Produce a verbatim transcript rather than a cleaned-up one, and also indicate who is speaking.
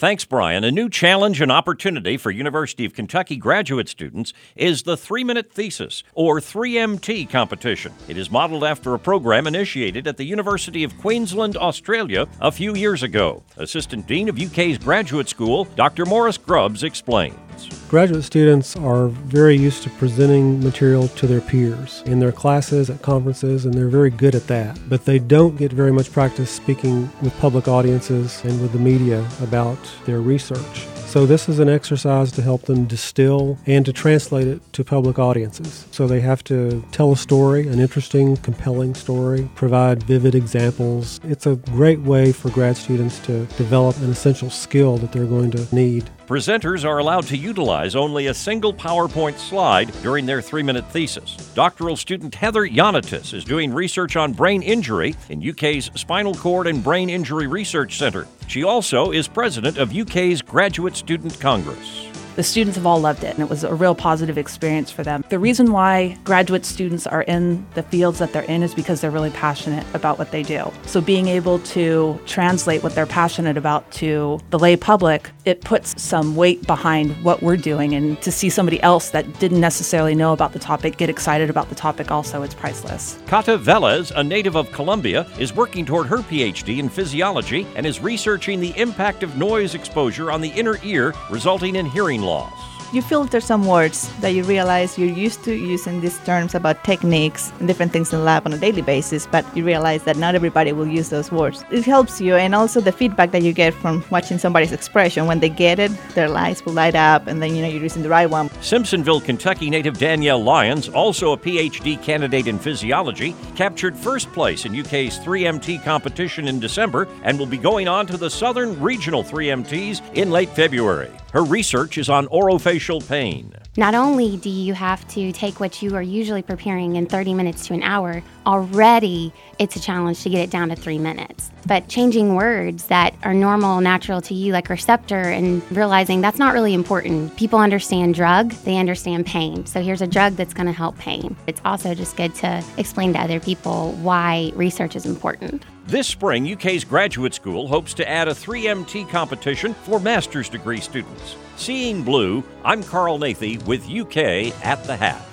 Speaker 1: Thanks, Brian. A new challenge and opportunity for University of Kentucky graduate students is the three-minute thesis, or three M T competition. It is modeled after a program initiated at the University of Queensland, Australia, a few years ago. Assistant Dean of U K's Graduate School, Doctor Morris Grubbs, explains.
Speaker 2: Graduate students are very used to presenting material to their peers in their classes, at conferences, and they're very good at that. But they don't get very much practice speaking with public audiences and with the media about their research. So this is an exercise to help them distill and to translate it to public audiences. So they have to tell a story, an interesting, compelling story, provide vivid examples. It's a great way for grad students to develop an essential skill that they're going to need.
Speaker 1: Presenters are allowed to utilize only a single PowerPoint slide during their three-minute thesis. Doctoral student Heather Yanitis is doing research on brain injury in U K's Spinal Cord and Brain Injury Research Center. She also is president of U K's Graduate Student Congress.
Speaker 3: The students have all loved it, and it was a real positive experience for them. The reason why graduate students are in the fields that they're in is because they're really passionate about what they do. So being able to translate what they're passionate about to the lay public, it puts some weight behind what we're doing, and to see somebody else that didn't necessarily know about the topic get excited about the topic also, it's priceless.
Speaker 1: Kata Velez, a native of Colombia, is working toward her P H D in physiology and is researching the impact of noise exposure on the inner ear, resulting in hearing loss.
Speaker 4: You filter some words that you realize you're used to using these terms about techniques and different things in the lab on a daily basis, but you realize that not everybody will use those words. It helps you, and also the feedback that you get from watching somebody's expression. When they get it, their lights will light up, and then you know you're using the right one.
Speaker 1: Simpsonville, Kentucky native Danielle Lyons, also a P H D candidate in physiology, captured first place in U K's three M T competition in December and will be going on to the Southern Regional three M Ts in late February. Her research is on orofacial pain.
Speaker 5: Not only do you have to take what you are usually preparing in thirty minutes to an hour, already it's a challenge to get it down to three minutes. But changing words that are normal, natural to you, like receptor, and realizing that's not really important. People understand drug, they understand pain. So here's a drug that's going to help pain. It's also just good to explain to other people why research is important.
Speaker 1: This spring, U K's Graduate School hopes to add a three M T competition for master's degree students. Seeing Blue, I'm Carl Nathy with U K at the Hat.